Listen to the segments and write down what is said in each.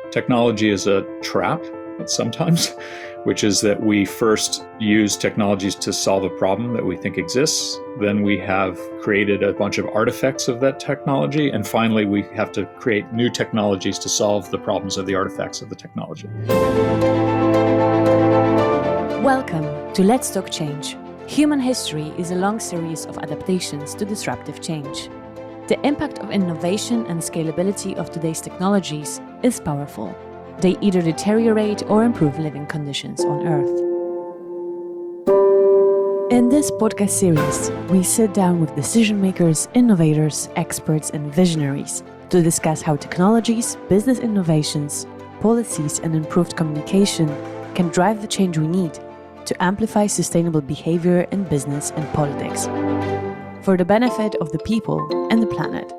Technology is a trap sometimes, which is that we first use technologies to solve a problem that we think exists. Then we have created a bunch of artifacts of that technology. And finally, we have to create new technologies to solve the problems of the artifacts of the technology. Welcome to Let's Talk Change. Human history is a long series of adaptations to disruptive change. The impact of innovation and scalability of today's technologies is powerful. They either deteriorate or improve living conditions on Earth. In this podcast series, we sit down with decision makers, innovators, experts, and visionaries to discuss how technologies, business innovations, policies, and improved communication can drive the change we need to amplify sustainable behavior in business and politics, for the benefit of the people and the planet.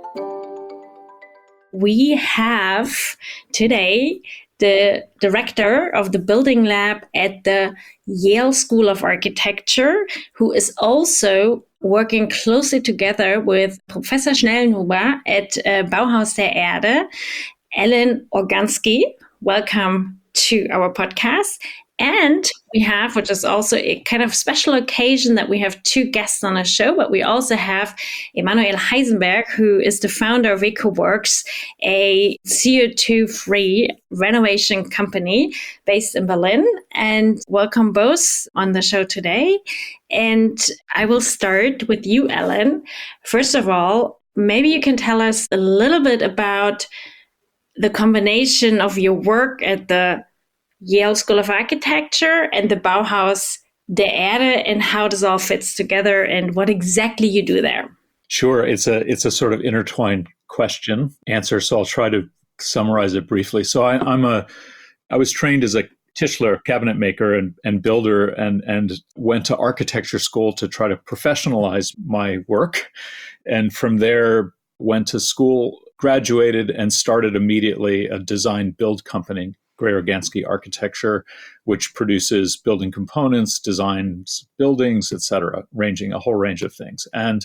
We have today the director of the Building Lab at the Yale School of Architecture, who is also working closely together with Professor Schnellenhuber at Bauhaus der Erde, Ellen Organski. Welcome to our podcast. And we have, which is also a kind of special occasion, that we have two guests on our show, but we also have Emanuel Heisenberg, who is the founder of EcoWorks, a CO2-free renovation company based in Berlin. And welcome both on the show today. And I will start with you, Ellen. First of all, maybe you can tell us a little bit about the combination of your work at the Yale School of Architecture and the Bauhaus der Erde, and how this all fits together and what exactly you do there. Sure. It's a sort of intertwined answer. So I'll try to summarize it briefly. So I was trained as a Tischler cabinet maker and builder and went to architecture school to try to professionalize my work. And from there went to school, graduated, and started immediately a design build company, Gray Organski Architecture, which produces building components, designs buildings, etc., ranging a whole range of things. And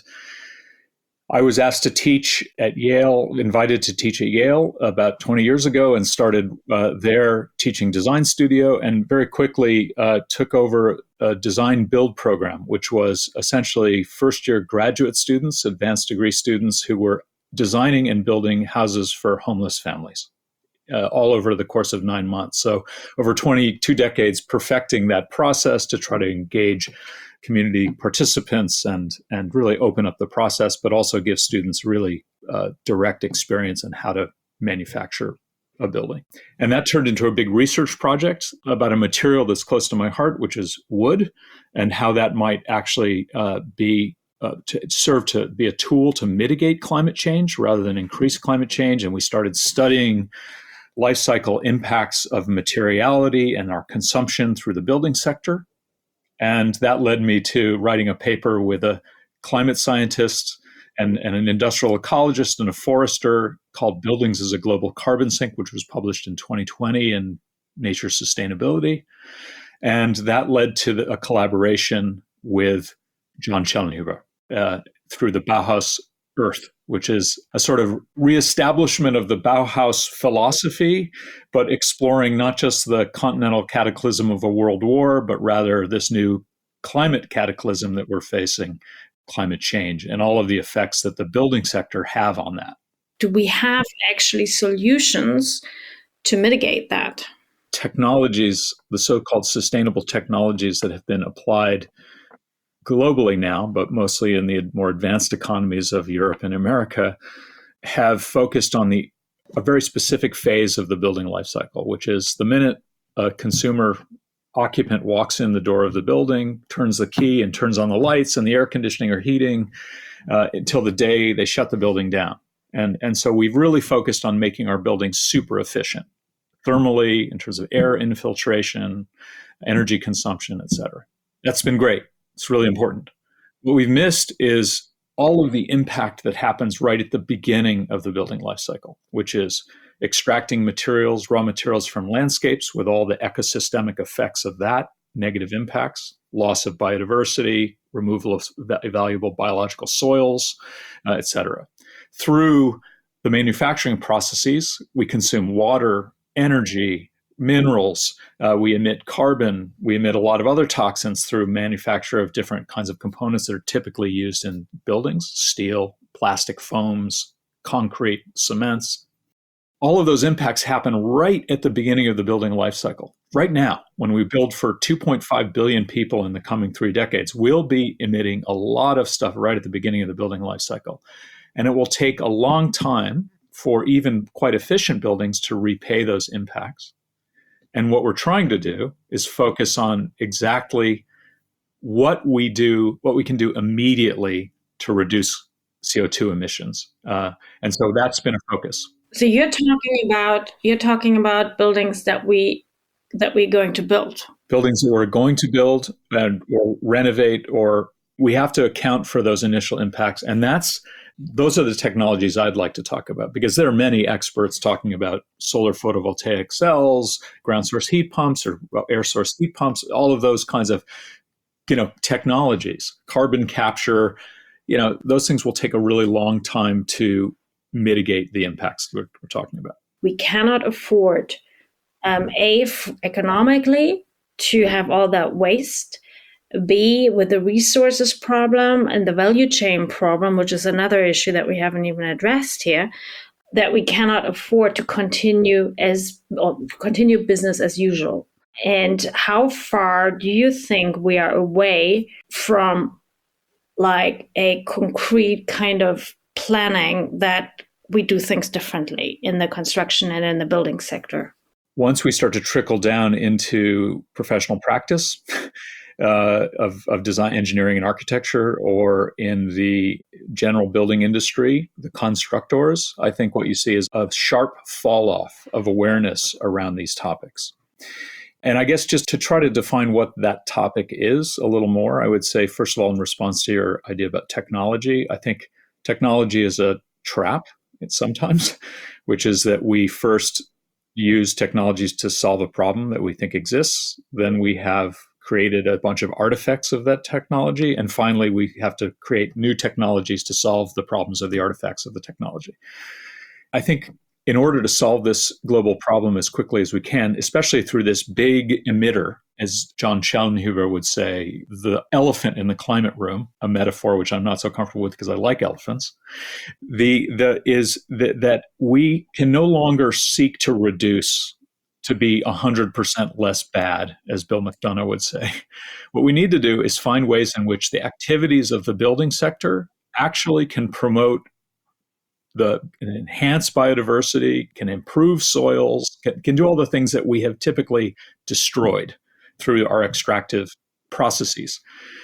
I was asked to teach at Yale, invited to teach at Yale about 20 years ago, and started there teaching design studio, and very quickly took over a design build program, which was essentially first-year graduate students, advanced degree students who were designing and building houses for homeless families. All over the course of 9 months. So over 22 decades, perfecting that process to try to engage community participants and really open up the process, but also give students really direct experience in how to manufacture a building. And that turned into a big research project about a material that's close to my heart, which is wood, and how that might actually serve to be a tool to mitigate climate change rather than increase climate change. And we started studying life cycle impacts of materiality and our consumption through the building sector. And that led me to writing a paper with a climate scientist and an industrial ecologist and a forester called Buildings as a Global Carbon Sink, which was published in 2020 in Nature Sustainability. And that led to a collaboration with John Schellenhuber through the Bauhaus Earth, which is a sort of reestablishment of the Bauhaus philosophy, but exploring not just the continental cataclysm of a world war, but rather this new climate cataclysm that we're facing, climate change, and all of the effects that the building sector have on that. Do we have actually solutions to mitigate that? Technologies, the so-called sustainable technologies that have been applied globally now, but mostly in the more advanced economies of Europe and America, have focused on a very specific phase of the building life cycle, which is the minute a consumer occupant walks in the door of the building, turns the key and turns on the lights and the air conditioning or heating until the day they shut the building down. And so we've really focused on making our buildings super efficient, thermally, in terms of air infiltration, energy consumption, et cetera. That's been great. It's really important. What we've missed is all of the impact that happens right at the beginning of the building life cycle, which is extracting materials, raw materials from landscapes with all the ecosystemic effects of that, negative impacts, loss of biodiversity, removal of valuable biological soils, et cetera. Through the manufacturing processes, we consume water energy, minerals. We emit carbon. We emit a lot of other toxins through manufacture of different kinds of components that are typically used in buildings: steel, plastic foams, concrete, cements. All of those impacts happen right at the beginning of the building life cycle. Right now, when we build for 2.5 billion people in the coming 3 decades, we'll be emitting a lot of stuff right at the beginning of the building life cycle. And it will take a long time for even quite efficient buildings to repay those impacts. And what we're trying to do is focus on exactly what we can do immediately to reduce CO2 emissions. And so that's been a focus. So you're talking about buildings that we're going to build. Buildings that we're going to build or renovate, or we have to account for those initial impacts. And those are the technologies I'd like to talk about, because there are many experts talking about solar photovoltaic cells, ground source heat pumps, or air source heat pumps, all of those kinds of technologies, carbon capture. Those things will take a really long time to mitigate the impacts we're talking about. We cannot afford, economically, to have all that waste. B, with the resources problem and the value chain problem, which is another issue that we haven't even addressed here, that we cannot afford to continue business as usual. And how far do you think we are away from like a concrete kind of planning that we do things differently in the construction and in the building sector? Once we start to trickle down into professional practice of design, engineering, and architecture, or in the general building industry, the constructors, I think what you see is a sharp fall off of awareness around these topics. And I guess just to try to define what that topic is a little more, I would say, first of all, in response to your idea about technology, I think technology is a trap sometimes, which is that we first use technologies to solve a problem that we think exists. Then we have created a bunch of artifacts of that technology. And finally, we have to create new technologies to solve the problems of the artifacts of the technology. I think in order to solve this global problem as quickly as we can, especially through this big emitter, as John Schellnhuber would say, the elephant in the climate room, a metaphor which I'm not so comfortable with because I like elephants, that we can no longer seek to reduce to be 100% less bad, as Bill McDonough would say. What we need to do is find ways in which the activities of the building sector actually can promote can enhance biodiversity, can improve soils, can do all the things that we have typically destroyed through our extractive processes.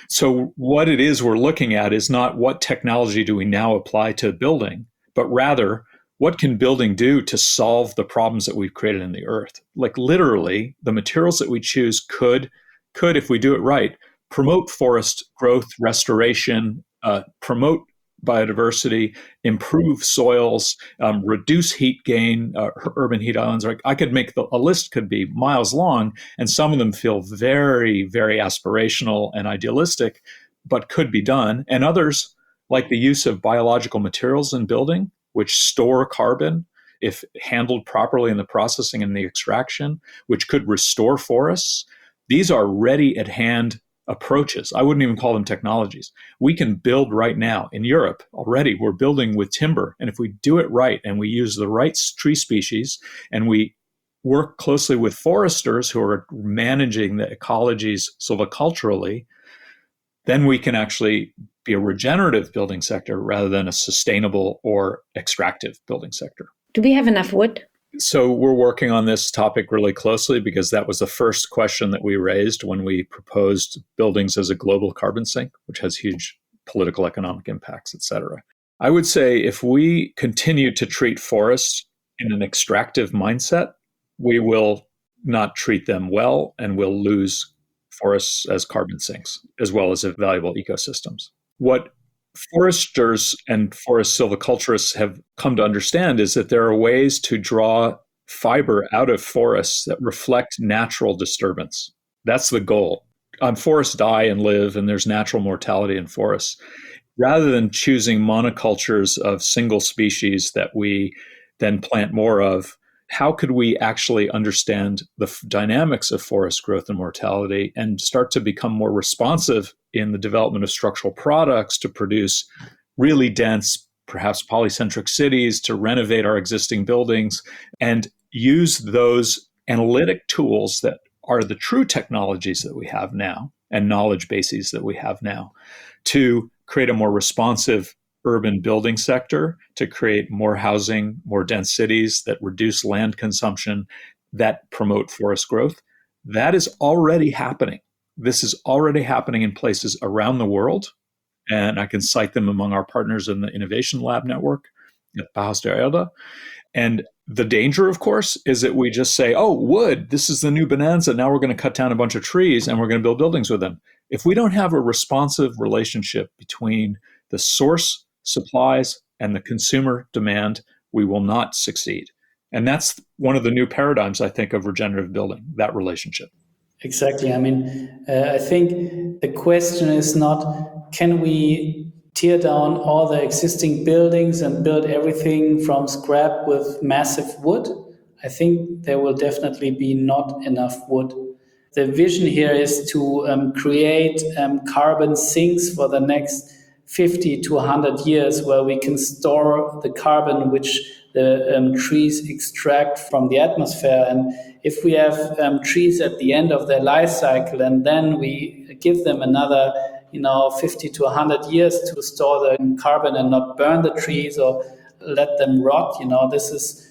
So what it is we're looking at is not what technology do we now apply to building, but rather what can building do to solve the problems that we've created in the earth? Like literally, the materials that we choose could, if we do it right, promote forest growth, restoration, promote biodiversity, improve soils, reduce heat gain, urban heat islands. I could make a list could be miles long, and some of them feel very, very aspirational and idealistic, but could be done. And others, like the use of biological materials in building, which store carbon if handled properly in the processing and the extraction, which could restore forests. These are ready at hand approaches. I wouldn't even call them technologies. We can build right now in Europe already. We're building with timber. And if we do it right and we use the right tree species and we work closely with foresters who are managing the ecologies silviculturally, then we can actually be a regenerative building sector rather than a sustainable or extractive building sector. Do we have enough wood? So we're working on this topic really closely because that was the first question that we raised when we proposed buildings as a global carbon sink, which has huge political, economic impacts, et cetera. I would say if we continue to treat forests in an extractive mindset, we will not treat them well and we'll lose forests as carbon sinks, as well as valuable ecosystems. What foresters and forest silviculturists have come to understand is that there are ways to draw fiber out of forests that reflect natural disturbance. That's the goal. Forests die and live, and there's natural mortality in forests. Rather than choosing monocultures of single species that we then plant more of, how could we actually understand the dynamics of forest growth and mortality and start to become more responsive in the development of structural products to produce really dense, perhaps polycentric cities, to renovate our existing buildings and use those analytic tools that are the true technologies that we have now and knowledge bases that we have now to create a more responsive urban building sector, to create more housing, more dense cities that reduce land consumption, that promote forest growth. That is already happening. This is already happening in places around the world. And I can cite them among our partners in the Innovation Lab Network at Bauhaus der Erde. And the danger, of course, is that we just say, oh, wood, this is the new bonanza. Now we're going to cut down a bunch of trees and we're going to build buildings with them. If we don't have a responsive relationship between the source supplies and the consumer demand, we will not succeed. And that's one of the new paradigms, I think, of regenerative building, that relationship. Exactly. I mean, I think the question is not, can we tear down all the existing buildings and build everything from scrap with massive wood? I think there will definitely be not enough wood. The vision here is to create carbon sinks for the next 50 to 100 years, where we can store the carbon which the trees extract from the atmosphere. And if we have trees at the end of their life cycle and then we give them another 50 to 100 years to store the carbon and not burn the trees or let them rot, this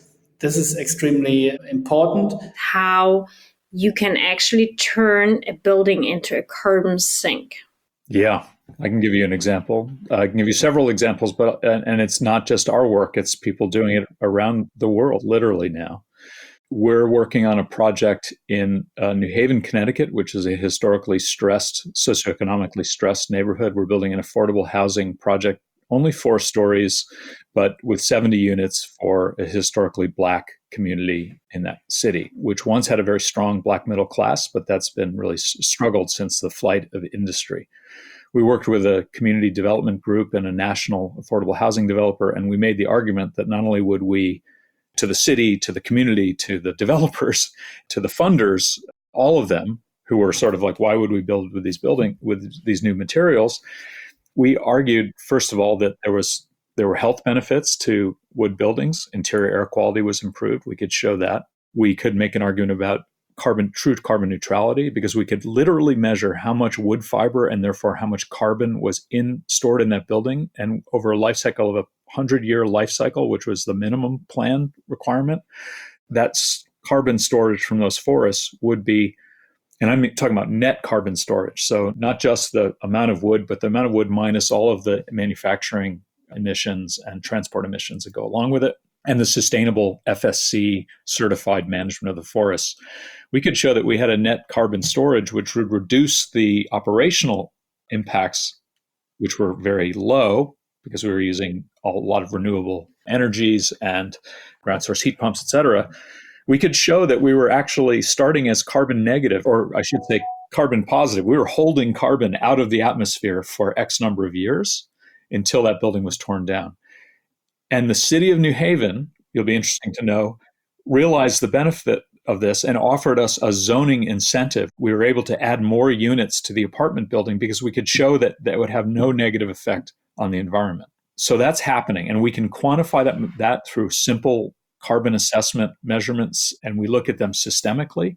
is extremely important. How you can actually turn a building into a carbon sink. Yeah, I can give you an example. I can give you several examples, and it's not just our work, it's people doing it around the world, literally now. We're working on a project in New Haven, Connecticut, which is a historically stressed, socioeconomically stressed neighborhood. We're building an affordable housing project, only 4 stories, but with 70 units for a historically Black community in that city, which once had a very strong Black middle class, but that's been really struggled since the flight of industry. We worked with a community development group and a national affordable housing developer, and we made the argument that not only would we, to the city, to the community, to the developers, to the funders, all of them who were sort of like, why would we build with these new materials? We argued, first of all, that there were health benefits to wood buildings. Interior air quality was improved. We could show that. We could make an argument about true carbon neutrality, because we could literally measure how much wood fiber and therefore how much carbon was stored in that building. And over a life cycle of a 100-year life cycle, which was the minimum plan requirement, that's carbon storage from those forests would be, and I'm talking about net carbon storage. So not just the amount of wood, but the amount of wood minus all of the manufacturing emissions and transport emissions that go along with it, and the sustainable FSC certified management of the forests. We could show that we had a net carbon storage, which would reduce the operational impacts, which were very low because we were using a lot of renewable energies and ground source heat pumps, et cetera. We could show that we were actually starting as carbon negative, or I should say carbon positive. We were holding carbon out of the atmosphere for X number of years until that building was torn down. And the city of New Haven, you'll be interesting to know, realized the benefit of this and offered us a zoning incentive. We were able to add more units to the apartment building because we could show that that would have no negative effect on the environment. So that's happening. And we can quantify that through simple carbon assessment measurements, and we look at them systemically.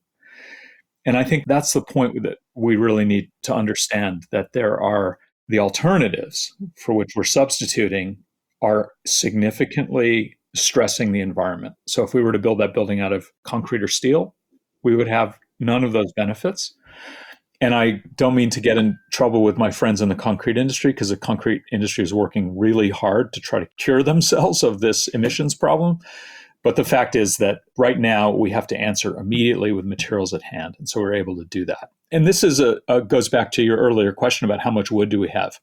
And I think that's the point that we really need to understand, that there are the alternatives for which we're substituting are significantly stressing the environment. So if we were to build that building out of concrete or steel, we would have none of those benefits. And I don't mean to get in trouble with my friends in the concrete industry, because the concrete industry is working really hard to try to cure themselves of this emissions problem. But the fact is that right now we have to answer immediately with materials at hand. And so we're able to do that. And this is goes back to your earlier question about how much wood do we have.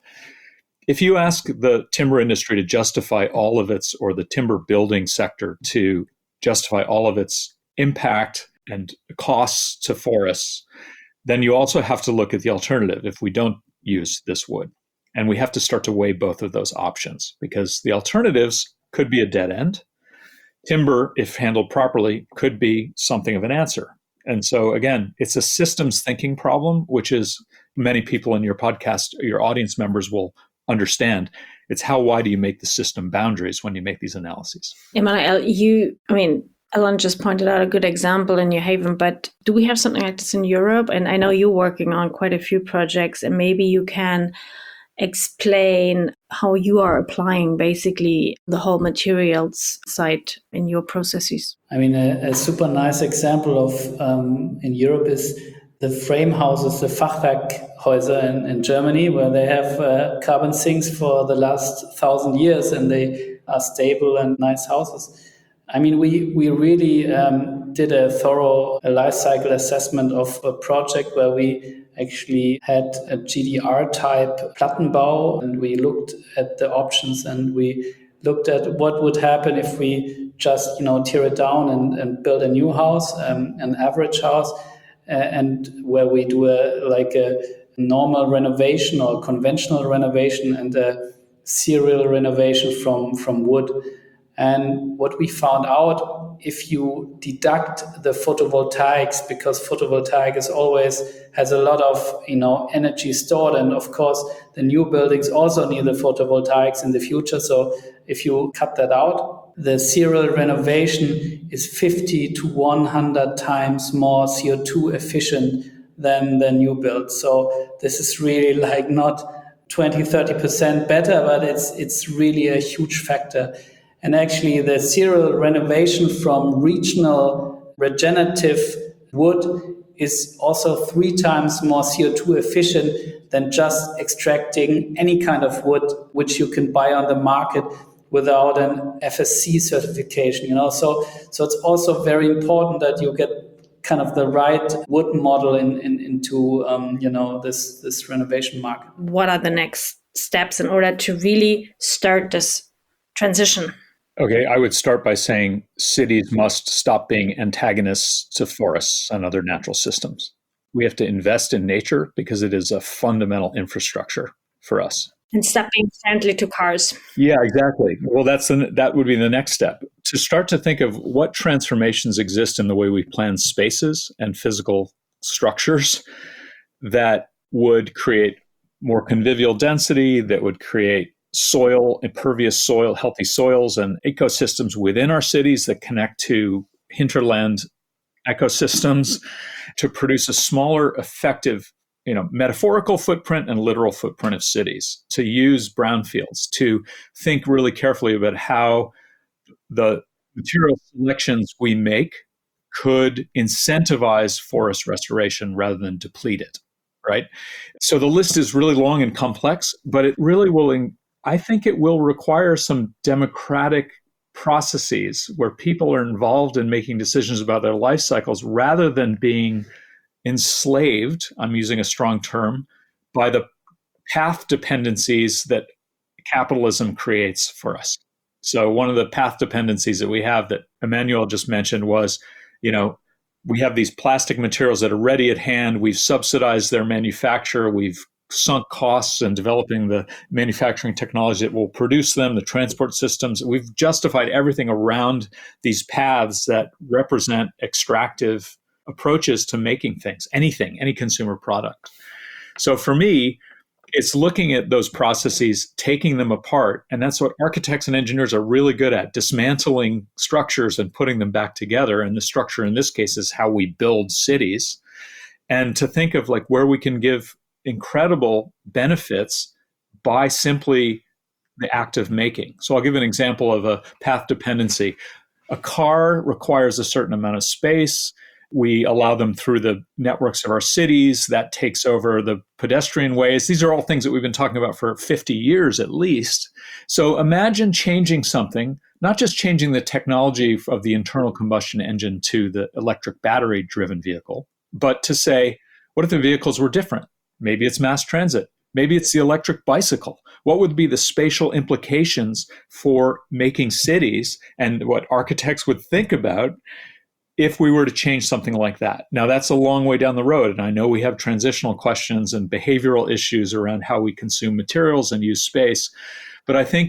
If you ask the timber industry to justify all of its, or the timber building sector to justify all of its impact and costs to forests, then you also have to look at the alternative if we don't use this wood. And we have to start to weigh both of those options, because the alternatives could be a dead end. timber, if handled properly, could be something of an answer. And so again, it's a systems thinking problem, which is many people in your podcast, your audience members will understand. It's how wide do you make the system boundaries when you make these analyses? Emmanuel, Ellen just pointed out a good example in New Haven, but do we have something like this in Europe? And I know you're working on quite a few projects, and maybe you can explain how you are applying basically the whole materials side in your processes. I mean, a super nice example of in Europe is the frame houses, the Fachwerkhäuser in Germany, where they have carbon sinks for the last 1,000 years, and they are stable and nice houses. I mean, we really did a thorough life cycle assessment of a project where we actually had a GDR-type Plattenbau, and we looked at the options, and we looked at what would happen if we just, tear it down and build a new house, an average house, and where we do a normal renovation or conventional renovation and a serial renovation from wood. And what we found out, if you deduct the photovoltaics, because photovoltaic has a lot of energy stored, and of course the new buildings also need the photovoltaics in the future. So if you cut that out, the serial renovation is 50 to 100 times more CO2 efficient than the new build. So this is really not 20-30% better, but it's really a huge factor. And actually, the serial renovation from regional regenerative wood is also 3 times more CO2 efficient than just extracting any kind of wood which you can buy on the market without an FSC certification. So it's also very important that you get kind of the right wood model into this renovation market. What are the next steps in order to really start this transition? Okay, I would start by saying cities must stop being antagonists to forests and other natural systems. We have to invest in nature because it is a fundamental infrastructure for us. And stop being friendly to cars. Yeah, exactly. Well, that would be the next step. To start to think of what transformations exist in the way we plan spaces and physical structures that would create more convivial density, that would create impervious soil, healthy soils and ecosystems within our cities that connect to hinterland ecosystems to produce a smaller, effective, metaphorical footprint and literal footprint of cities, to use brownfields, to think really carefully about how the material selections we make could incentivize forest restoration rather than deplete it, right? So the list is really long and complex, but it really I think it will require some democratic processes where people are involved in making decisions about their life cycles rather than being enslaved, I'm using a strong term, by the path dependencies that capitalism creates for us. So one of the path dependencies that we have that Emmanuel just mentioned was, we have these plastic materials that are ready at hand. We've subsidized their manufacture. We've sunk costs in developing the manufacturing technology that will produce them, the transport systems. We've justified everything around these paths that represent extractive approaches to making things, any consumer product. So for me, it's looking at those processes, taking them apart, and that's what architects and engineers are really good at, dismantling structures and putting them back together. And the structure in this case is how we build cities. And to think of where we can give incredible benefits by simply the act of making. So I'll give an example of a path dependency. A car requires a certain amount of space. We allow them through the networks of our cities. That takes over the pedestrian ways. These are all things that we've been talking about for 50 years at least. So imagine changing something, not just changing the technology of the internal combustion engine to the electric battery-driven vehicle, but to say, what if the vehicles were different? Maybe it's mass transit. Maybe it's the electric bicycle. What would be the spatial implications for making cities and what architects would think about if we were to change something like that? Now, that's a long way down the road. And I know we have transitional questions and behavioral issues around how we consume materials and use space. But I think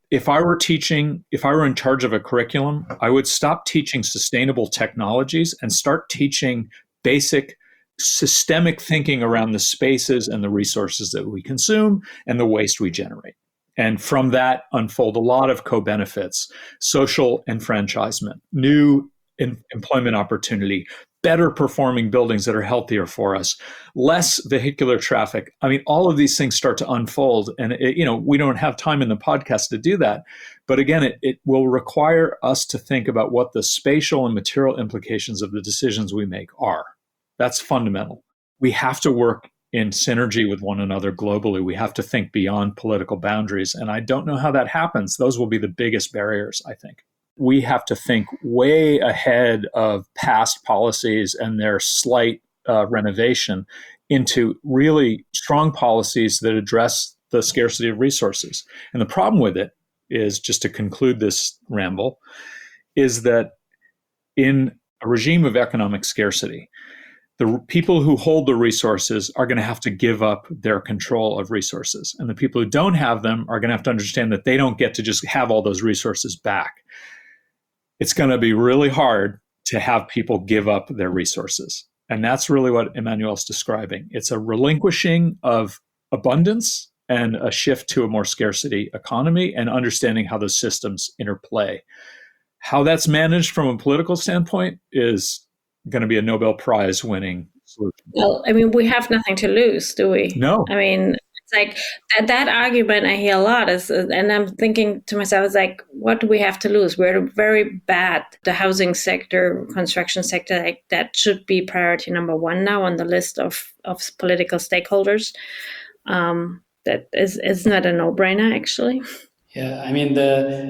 if I were in charge of a curriculum, I would stop teaching sustainable technologies and start teaching basic systemic thinking around the spaces and the resources that we consume and the waste we generate. And from that unfold a lot of co-benefits, social enfranchisement, new employment opportunity, better performing buildings that are healthier for us, less vehicular traffic. I mean, all of these things start to unfold. And, we don't have time in the podcast to do that. But again, it will require us to think about what the spatial and material implications of the decisions we make are. That's fundamental. We have to work in synergy with one another globally. We have to think beyond political boundaries. And I don't know how that happens. Those will be the biggest barriers, I think. We have to think way ahead of past policies and their slight renovation into really strong policies that address the scarcity of resources. And the problem with it is, just to conclude this ramble, is that in a regime of economic scarcity, the people who hold the resources are going to have to give up their control of resources. And the people who don't have them are going to have to understand that they don't get to just have all those resources back. It's going to be really hard to have people give up their resources. And that's really what Emmanuel's describing. It's a relinquishing of abundance and a shift to a more scarcity economy and understanding how those systems interplay. How that's managed from a political standpoint is going to be a Nobel Prize winning solution. Well, I mean, we have nothing to lose, do we? No. I mean, it's like that argument I hear a lot and I'm thinking to myself, it's like, what do we have to lose? We're very bad. The housing sector, construction sector, like that should be priority number one now on the list of political stakeholders. That is not a no-brainer, actually. Yeah, I mean,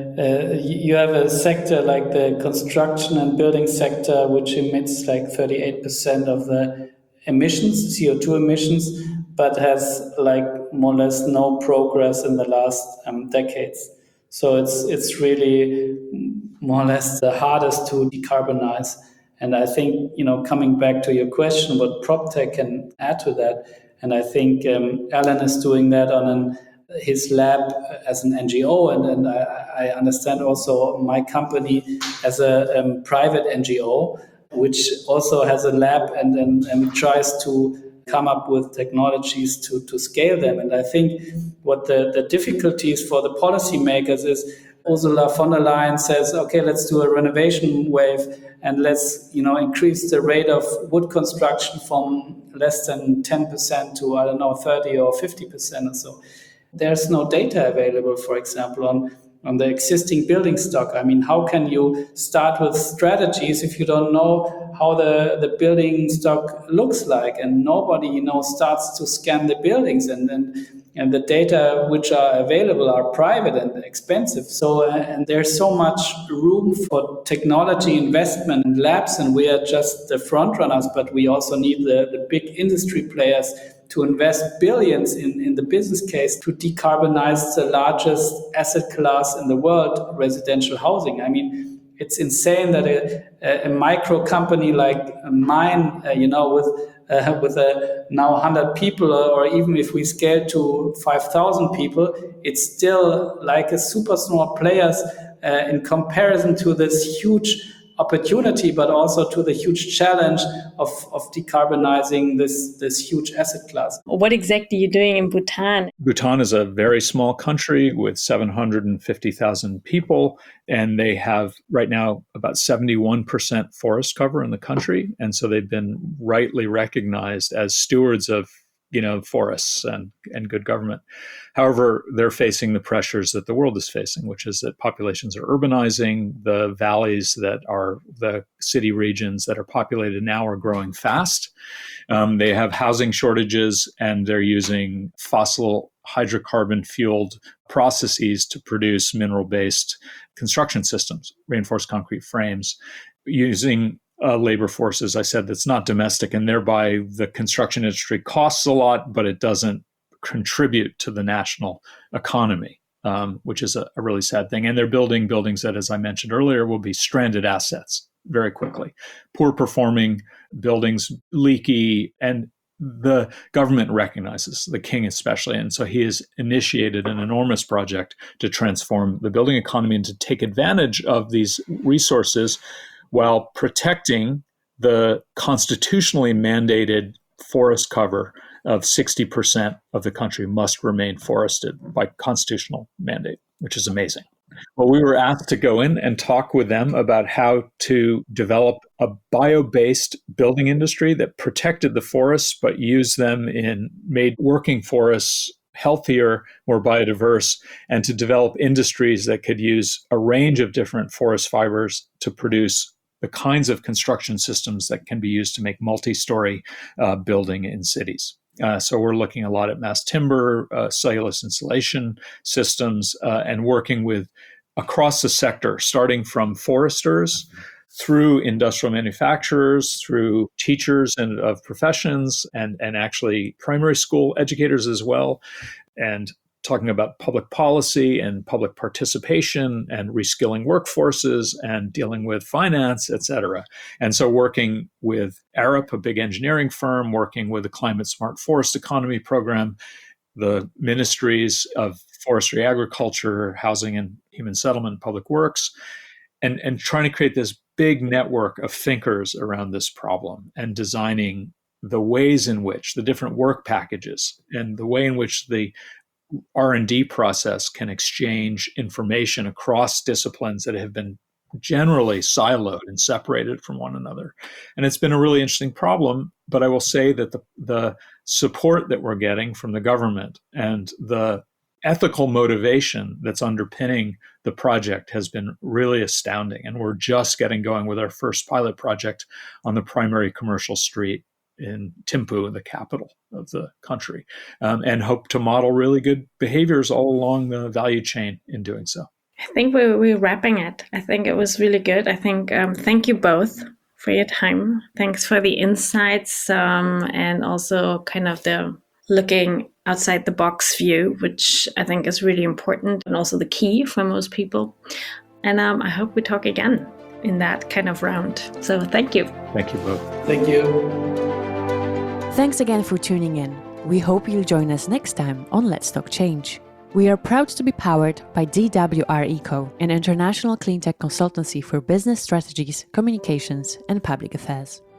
you have a sector like the construction and building sector, which emits like 38% of the emissions, CO2 emissions, but has like more or less no progress in the last decades. So it's really more or less the hardest to decarbonize. And I think, coming back to your question, what PropTech can add to that, and I think Alan is doing that on his lab as an NGO, and I understand also my company as a private NGO, which also has a lab and tries to come up with technologies to scale them. And I think what the difficulties for the policymakers is, Ursula von der Leyen says, okay, let's do a renovation wave and let's increase the rate of wood construction from less than 10% to 30 or 50% or so. There's no data available, for example, on the existing building stock. I mean, how can you start with strategies if you don't know how the building stock looks like? And nobody, starts to scan the buildings, and the data which are available are private and expensive. So, and there's so much room for technology investment in labs, and we are just the front runners, but we also need the big industry players to invest billions in the business case to decarbonize the largest asset class in the world, residential housing. I mean, it's insane that a micro company like mine, with now 100 people, or even if we scale to 5,000 people, it's still like a super small players in comparison to this huge opportunity, but also to the huge challenge of decarbonizing this huge asset class. What exactly are you doing in Bhutan? Bhutan is a very small country with 750,000 people, and they have right now about 71% forest cover in the country. And so they've been rightly recognized as stewards of forests and good government. However, they're facing the pressures that the world is facing, which is that populations are urbanizing. The valleys that are the city regions that are populated now are growing fast. They have housing shortages, and they're using fossil hydrocarbon fueled processes to produce mineral-based construction systems, reinforced concrete frames, using labor force, as I said, that's not domestic, and thereby the construction industry costs a lot, but it doesn't contribute to the national economy, which is a really sad thing. And they're building buildings that, as I mentioned earlier, will be stranded assets very quickly. Poor performing buildings, leaky, and the government recognizes, the king especially. And so he has initiated an enormous project to transform the building economy and to take advantage of these resources while protecting the constitutionally mandated forest cover of 60% of the country must remain forested by constitutional mandate, which is amazing. Well, we were asked to go in and talk with them about how to develop a bio-based building industry that protected the forests, but made working forests healthier, more biodiverse, and to develop industries that could use a range of different forest fibers to produce the kinds of construction systems that can be used to make multi-story building in cities. So we're looking a lot at mass timber, cellulose insulation systems, and working with across the sector, starting from foresters through industrial manufacturers, through teachers and of professions, and actually primary school educators as well, and talking about public policy and public participation and reskilling workforces and dealing with finance, et cetera. And so working with Arup, a big engineering firm, working with the Climate Smart Forest Economy program, the ministries of forestry, agriculture, housing and human settlement, public works, and trying to create this big network of thinkers around this problem and designing the ways in which the different work packages and the way in which the R&D process can exchange information across disciplines that have been generally siloed and separated from one another. And it's been a really interesting problem, but I will say that the support that we're getting from the government and the ethical motivation that's underpinning the project has been really astounding. And we're just getting going with our first pilot project on the primary commercial street in Thimphu, the capital of the country, and hope to model really good behaviors all along the value chain in doing so. I think we're wrapping it. I think it was really good. I think thank you both for your time. Thanks for the insights and also kind of the looking outside the box view, which I think is really important and also the key for most people. And I hope we talk again in that kind of round. So thank you. Thank you both. Thank you. Thanks again for tuning in. We hope you'll join us next time on Let's Talk Change. We are proud to be powered by DWR Eco, an international cleantech consultancy for business strategies, communications, and public affairs.